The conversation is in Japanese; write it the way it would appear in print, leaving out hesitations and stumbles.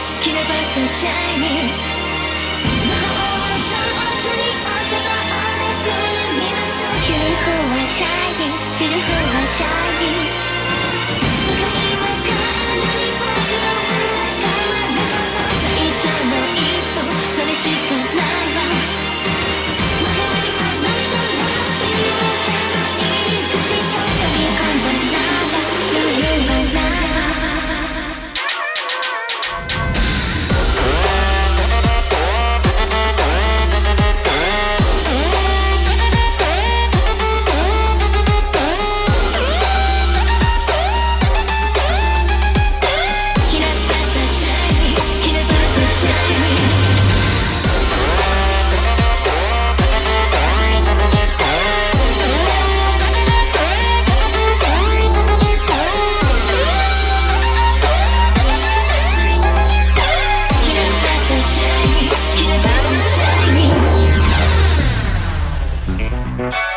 切ればったシャイニー魔法を上手に遊ばれくるみましょう切る方はシャイニー切る方はシャイニーすぐにわかるのにもちろん仲間なの最初の一歩それしかないわ曲がりはまさまちを手の入り口を飛び込んだなら余裕はないBye.